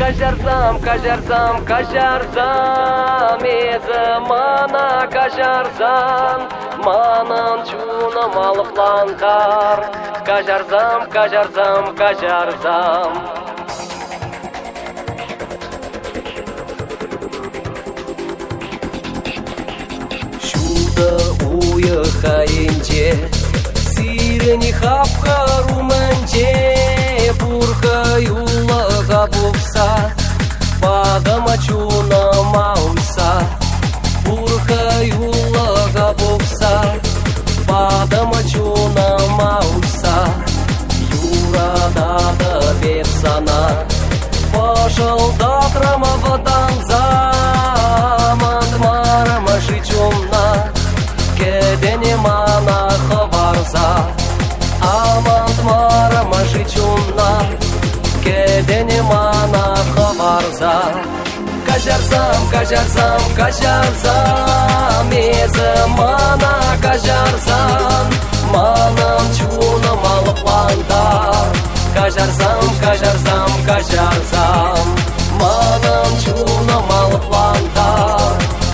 кажарсам, езі мана кажарсан, манын чуным алыпланкар. Кажарсам. Шуды уйықайынче, сирені хапқарумынче, бұрқы юлыға бұпса, Падама чуным ауса, бұрқы юлыға бұпса, Падама чуным ауса, юрадады беп сана, Пашылдатырма вадан заман, Марама жичумна, кедене мана хаварза, Амант марама жичумна, кедене мана хаварза. Кажарсам, езі мана кажарсан, манын чуным алыпландар. Кажарсам, манын чуным алыпландар.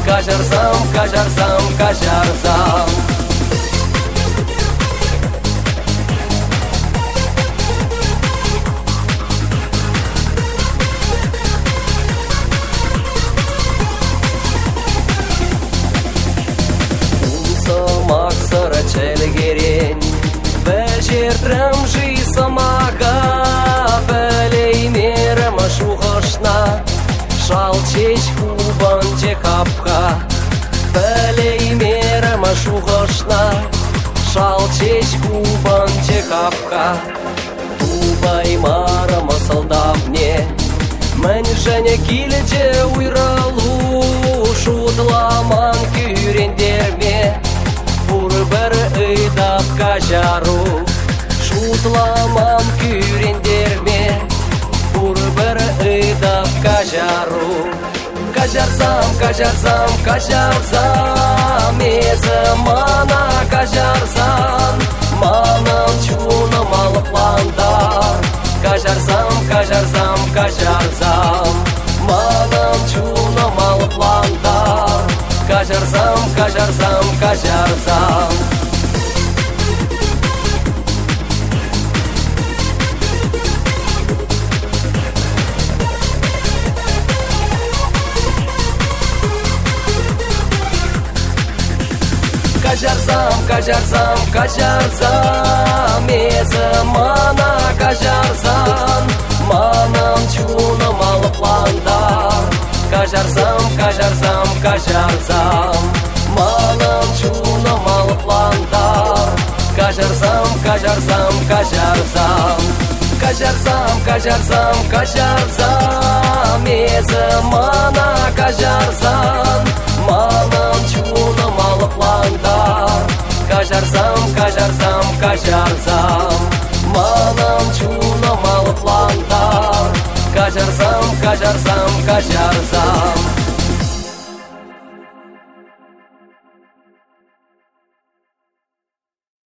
Кажарсам. Максара челгерен, вечертрем жисамага, Белеймерем шухошна, Шалчеч хубан чекапха, Белеймерем шухошна, Шалчеч хубан чекапха. Тубай марам солдавне, Мен жене килече уйралу, Шутламан күрендерме, Бір ыйдап кажару, шутламам күрендерме, бір ыйдап кажару. Кажарсам, езі мана кажарсан, манын чуным алыпландар. Кажарсам, манын чуным алыпландар. Кажарсам. Кажарсам, езі мана кажарсан, манын чуным алыпландар. Кажарсам, манын чуным алыпландар. Кажарсам, езі мана кажарсан, манын чуным алыпландар. Кажарсам, манын чуным алыпландар. Кажарсам.